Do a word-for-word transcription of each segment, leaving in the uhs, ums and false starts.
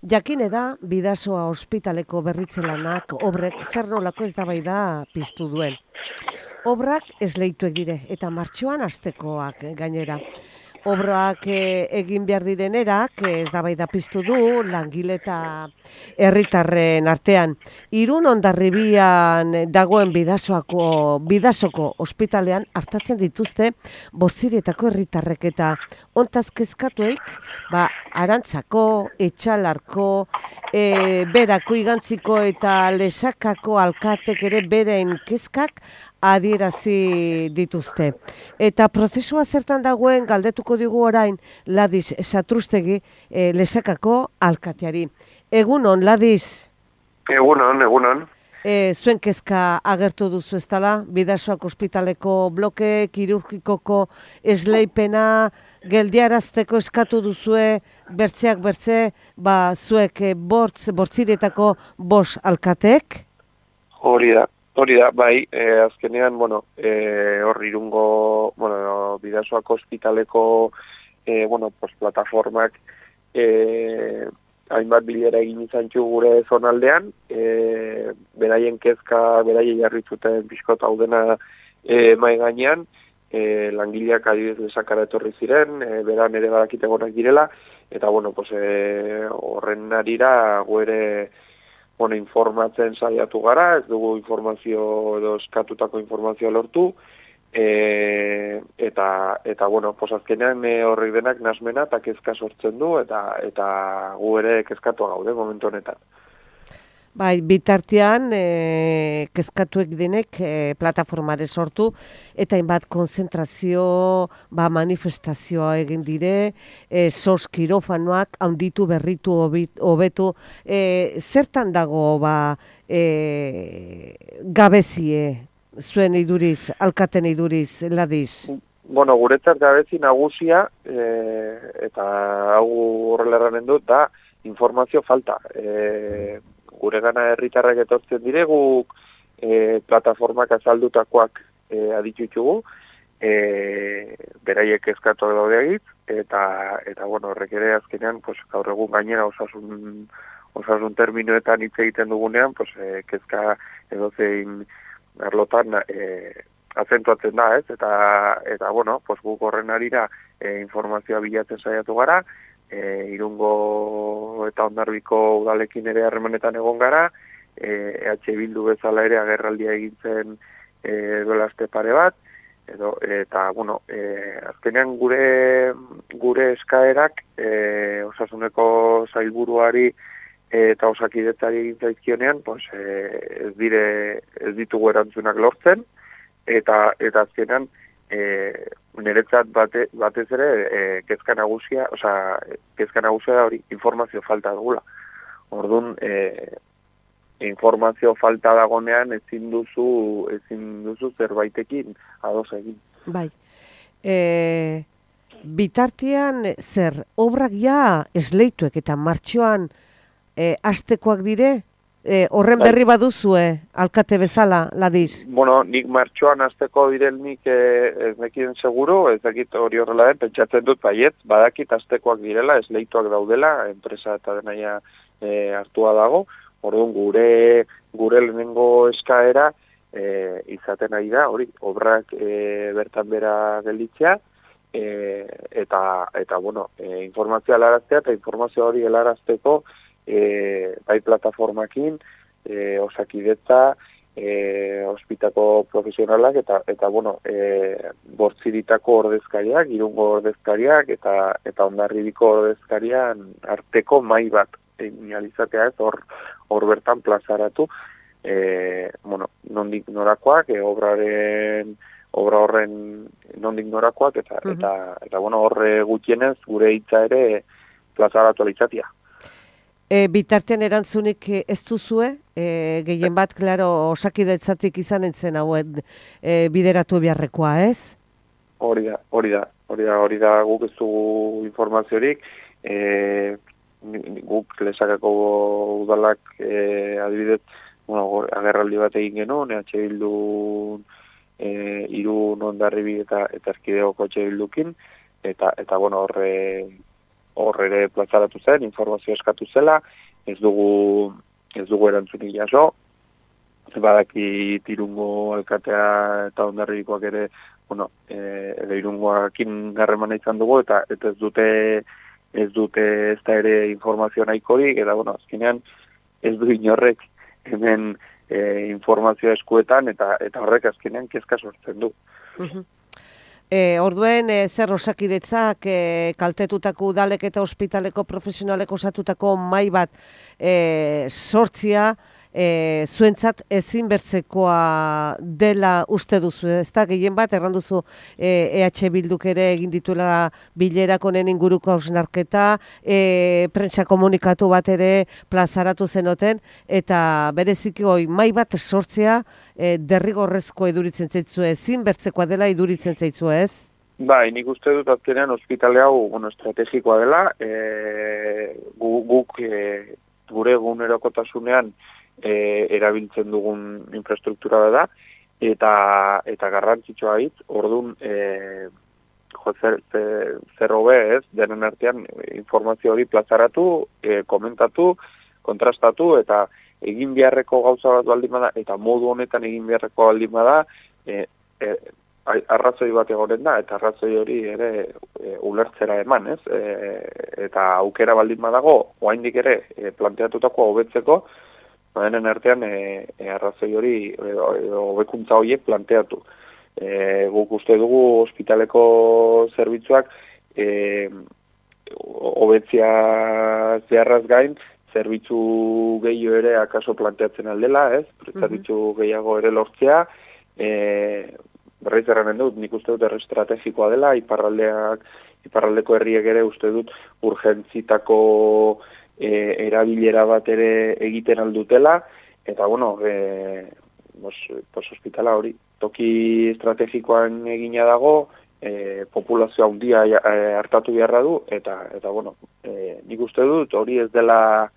Jakine da, Bidasoa ospitaleko berritze lanak obrek zer nolako eztabaida piztu duen. Obrak esleituek dire eta martxoan hastekoak gainera. Obrak e, egin behar direnerak eztabaida piztu du langile eta herritarren artean. Irun Hondarribian dagoen Bidasoako Bidasoko ospitalean hartatzen dituzte Bortzirietako herritarrek eta hontaz kezkatueik, ba Arantzako, Etxalarko, e, Berako, Igantziko eta Lesakako alkatek ere beren kezkak adierazi dituzte. Eta prozesua zertan dagoen galdetuko digu orain Ladiz Satrustegi e, Lesakako alkateari. Egunon, Ladiz? Egunon, egunon. E, zuen kezka agertu duzu eztala, Bidasoak ospitaleko bloke, kirurgikoko esleipena, geldiarazteko eskatu duzue, bertzeak bertze, ba, zuek e, bortz, bortzirietako bos alkatek? Hori da, hori da, bai, e, azkenean, bueno, e, hor irungo, bueno, Bidasoak ospitaleko, e, bueno, pues, plataformak, e, hainbat bilera egin izan txu gure zonaldean, e, beraien kezka, beraien jarritzuten pixkot haudena e, mai gainean, e, langileak adibidez Lesakara etorri ziren, e, beran ere badakite gonak direla, eta bueno, pues, e, horren arira guere bueno, informatzen saiatu gara, ez dugu informazio edo eskatutako informazioa lortu, E, eta, eta bueno, pues azkenean e, horrek denak nasmena eta kezka sortzen du, eta eta gu ere kezkatu gaude momentu honetan. Bai, bitartean e, kezkatuek denek e, plataformare sortu, eta hainbat konzentrazio, ba, manifestazioa egin dire, e, sos kirofanoak handitu berritu hobetu, e, zertan dago ba, e, gabezie? Zuen iduriz, alkaten iduriz, Ladiz? Bueno, guretzat gabezi nagusia, e, eta hau horrela eranen dut, da informazio falta. E, gure gana herritarrak etortzen direguk, e, plataformak azaldutakoak e, aditutxugu, e, beraiek eskatu daude egit, eta, eta bueno, horrek ere azkenean, pues, gaur egun gainera osasun, osasun terminoetan hitz egiten dugunean, pues, e, kezka edozein arlotan e, azentuatzen da, ez? Eta, eta bueno, pues guk horren arira e, informazioa bilatzen saiatu gara, e, Irungo eta Hondarribiko udalekin ere harremanetan egon gara, e, E H Bildu bezala ere agerraldia egintzen e, duela aste pare bat, edo, eta, bueno, e, azkenean gure, gure eskaerak e, osasuneko sailburuari eta osakidetzari egin zaizkionean, pues, e, ez dire, ez ditugu erantzunak lortzen, eta eta azkenan e, niretzat bate, batez ere e, kezka nagusia, osea, kezka nagusia da hori informazio falta dugula. Orduan, e, informazio falta dagonean ezin duzu, ezin duzu zerbaitekin ados egin. Bai. E, bitartean zer, obrak ja esleituek eta martxoan E, astekoak dire, e, horren berri baduzue, alkate bezala, Ladiz? Bueno, nik martxoan asteko direnik e, ez nekien seguru, ez dakit hori horrela den, pentsatzen dut baiet, badakit astekoak direla, esleituak daudela, enpresa eta denaia e, hartua dago, orduan gure, gure lehenengo eskaera e, izaten ari da, hori, obrak e, bertan bera gelditzea, e, eta, eta bueno, e, informazioa helaraztea, eta informazio hori helarazteko, E, bai plataformakin, e, osakidetza, e, ospitako profesionalak, eta, eta bueno, e, Bortziritako ordezkariak, Irungo ordezkariak, eta eta Hondarribiko ordezkarian arteko mai bat inializatea ez, hor, hor bertan plazaratu, e, bueno, nondik norakoak, e, obraren, obra horren nondik norakoak, eta, uh-huh. eta, eta bueno, horre gutienez gure hitza ere plazaratu alitzatia. E, bitartean erantzunik ez duzue, e, gehien bat, klaro, osakidetzatik izan entzen hauen e, bideratu beharrekoa, ez? Hori da, hori da, hori da, hori da, guk ez dugu informaziorik, e, guk Lesakako udalak e, adibidez, bueno, agerraldi bat egin genuen, E H Bildu e, Irun Hondarribi eta eta Erkidegoko E H Bildukin, eta, eta bueno, horre hor ere plazaratu zen, informazio eskatu zela, ez dugu, ez dugu erantzunik jaso, badaki Irungo alkatea eta Hondarribikoak ere, bueno, e, edo Irungoakin harremana izan dugu, eta, eta ez dute ez dute ez da ere informazio nahikorik, eta bueno, azkenean ez du inorrek hemen e, informazio eskuetan, eta eta horrek azkenean kezka sortzen du. Uh-huh. E, orduen, e, zer Osakidetzak e, kaltetutako udalek eta ospitaleko profesionalek osatutako mahai bat e, sortzia, e, zuentzat ezinbertzekoa dela uste duzu, ez da, gehien bat, erran duzu e, E H Bilduk ere egin dituela bilerak honen inguruko hausnarketa, e, prentsa komunikatu bat ere plazaratu zenoten, eta bereziki hoi mahai bat sortzea e, derrigorrezko eduritzen zaitzu, ezinbertzekoa dela eduritzen zaitzu, ez? Bai, nik uste dut azkenean ospitale hau bueno, estrategikoa dela, e, gu, guk e, gure egunerokotasunean E, erabiltzen dugun infrastruktura da, eta eta garrantzitsua hitz, orduan e, jo, zer, zer, zer hobe ez, denen artean informazio hori plazaratu, e, komentatu, kontrastatu, eta egin beharreko gauza bat baldin bada, eta modu honetan egin beharreko baldin bada, e, e, arrazoi bat egoren da, eta arrazoi hori ere e, ulertzera eman, ez? E, eta aukera baldin badago, oraindik ere e, planteatutako hobetzeko, denen artean e, e, arrazoi hori hobekuntza e, horiek planteatu. E, guk uste dugu ospitaleko zerbitzuak e, hobetzia zeharraz gain, zerbitzu gehiago ere akaso planteatzen aldela, ez? Zerbitzu gehiago ere lortzea, e, berriz erranen dut, nik uste dut erre estrategikoa dela, iparraldeak, iparraldeko herriek ere uste dut urgentzitako E, erabilera bat ere egiten aldutela, eta bueno, e, bos, bos hospitala hori, toki estrategikoan egina dago, e, populazio handia e, hartatu beharra du, eta, eta bueno, e, nik uste dut hori ez dela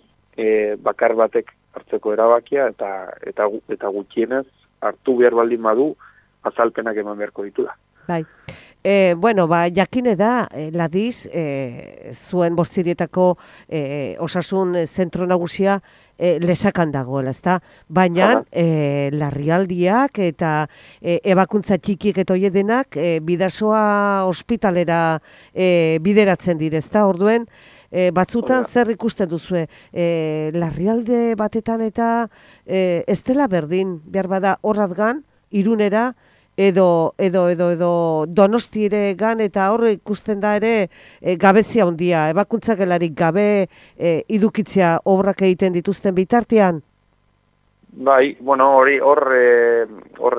e, bakar batek hartzeko erabakia, eta, eta, eta gutxienez hartu behar baldin badu azalpenak eman beharko ditula. Bai. E, bueno, ba, jakine da, e, ladiz, e, zuen Bortzirietako e, osasun zentro nagusia e, lesakan dagoela, ezta? Baina, e, larrialdiak eta e, ebakuntza txikiek eta hoe denak e, bidasoa ospitalera e, bideratzen dire, ezta? Orduen, e, batzutan zer ikusten duzue, e, larrialde batetan eta e, ez dela berdin, behar bada horratgan, Irunera, edo edo edo edo Donostire gan, eta hor ikusten da ere e, gabezia handia, ebakuntzagelarik gabe e, idukitzea obrak egiten dituzten bitartean. Bai, bueno, hori hor hor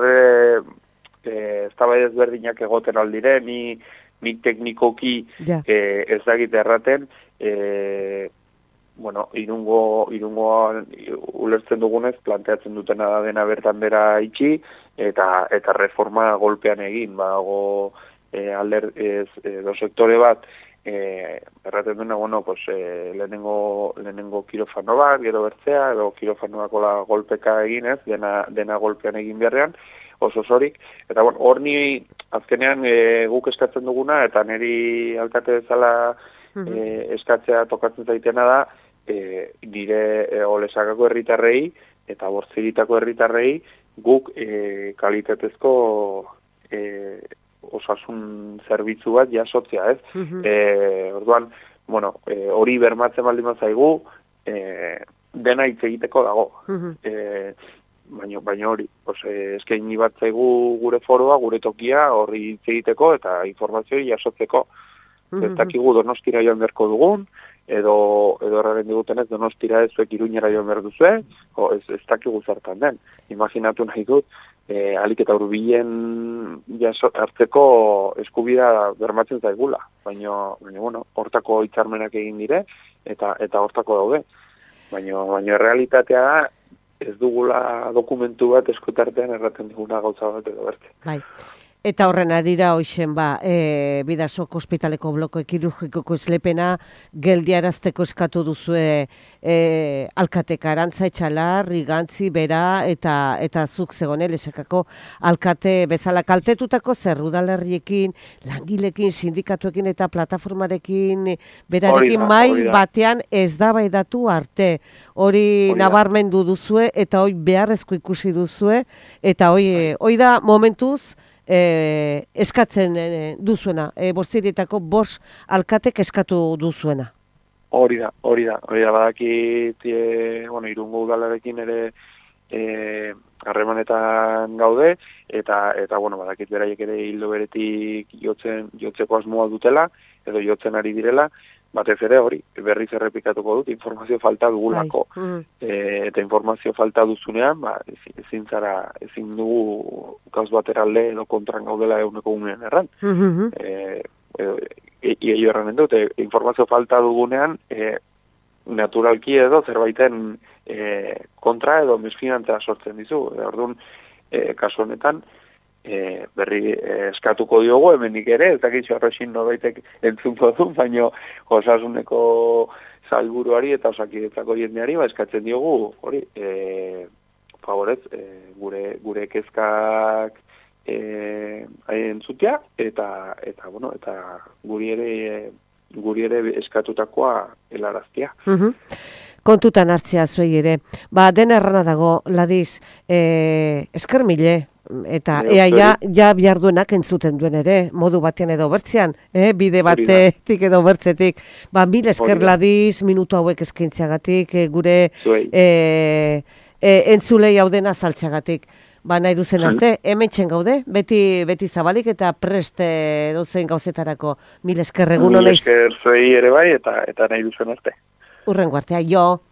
eh eztabaida ezberdinak egoten aldire, ni ni teknikoki ja. eh, ez dakit erraten, eh bueno, irungo, irungo ulertzen dugunez, planteatzen dutena da dena bertan bera itxi, eta eta reforma golpean egin, bago e, alder, ez, edo sektore bat, e, erraten duena, bueno, pues, e, lehenengo, lehenengo kirofano bat, gero bertzea, edo kirofanoakola golpeka egin ez, dena, dena golpean egin beharrean, oso zorik, eta bueno, hor ni azkenean e, guk eskatzen duguna, eta niri alkate bezala e, eskatzea tokatzen zaitena da, e, dire e, Olesakako herritarrei eta Bortziritako herritarrei guk e, kalitatezko e, osasun zerbitzu bat jasotzea, ez? Uh-huh. E, orduan, bueno, e, hori bermatzen baldin bazaigu, e, dena hitz egiteko dago. Uh-huh. E, baina baina hori, pues, e, eskaini bat zaigu gure foroa, gure tokia, horri hitz egiteko eta informazioi jasotzeko. Uh-huh. Ez dakigu Donostira joan beharko dugun, edo edo erraren digutenez Donostira ez zuek Iruñera joan behar duzue, o ez, ez dakigu zertan den. Imaginatu nahi dut, e, alik eta hurbilen hartzeko eskubidea bermatzen zaigula. Baina, baina bueno, hortako hitzarmenak egin dire, eta eta hortako daude. Baina, baina realitatea da, ez dugula dokumentu bat eskutartean erraten diguna gauza bat edo berte. Bai. Eta horren arira hoixen ba, e, Bidasoko ospitaleko bloko kirurgikoko eslepena geldiarazteko eskatu duzue e, alkatek Arantza Etxalar, Rigantzi, Bera eta eta zuk zegone Lesakako alkate bezala kaltetutako zer udalerriekin, langilekin, sindikatuekin eta plataformarekin berarekin mai batean ez dabaidatu arte. Hori nabarmendu duzue eta hoi beharrezko ikusi duzue eta hoi, hoi da momentuz E, eskatzen e, duzuena, e, bostirietako bost alkatek eskatu duzuena. Hori da, hori da, hori da, badakit, e, bueno, Irungo udalarekin ere e, harremanetan gaude, eta, eta bueno, badakit beraiek ere hildo beretik jotzen, jotzeko asmoa dutela, edo jotzen ari direla, batez ere hori, berriz errepikatuko dut, informazio falta dugulako. Mm. E, eta informazio falta duzunean, ba, ezin zara, ezin dugu gauz batera alde edo kontran gaudela eguneko gunean erran. Mm-hmm. E, edo, e, e, erranen dut, e, informazio falta dugunean, e, naturalki edo zerbaiten e, kontra edo mesfinantza sortzen dizu. E, orduan, e, kasu honetan, E, berri e, eskatuko diogu hemenik ere, ez dakitxo arroxin nobaitek entzunko du, baina osasuneko sailburuari eta osakidetzako jendeari ba, eskatzen diogu, hori, e, favorez, e, gure, gure kezkak e, entzutea, eta, eta, bueno, eta guri ere, e, guri ere eskatutakoa helaraztia. Uh-huh. Kontutan hartzea zuei ere. Ba, dena errana dago, ladiz, e, esker mile, eta ea ja, ja bihar duenak entzuten duen ere, modu batean edo bertzean, eh? Bide batetik edo bertzetik. Ba, mil esker ladiz, minutu hauek eskaintzeagatik, e, gure e, e, entzulei hau dena saltzeagatik. Ba, nahi duzen arte, hemen txen gaude, beti, beti zabalik eta preste dozen gauzetarako. Mil esker egun honaiz. Mil esker zuei ere bai, eta, eta nahi duzen arte. Urrengo artea, jo.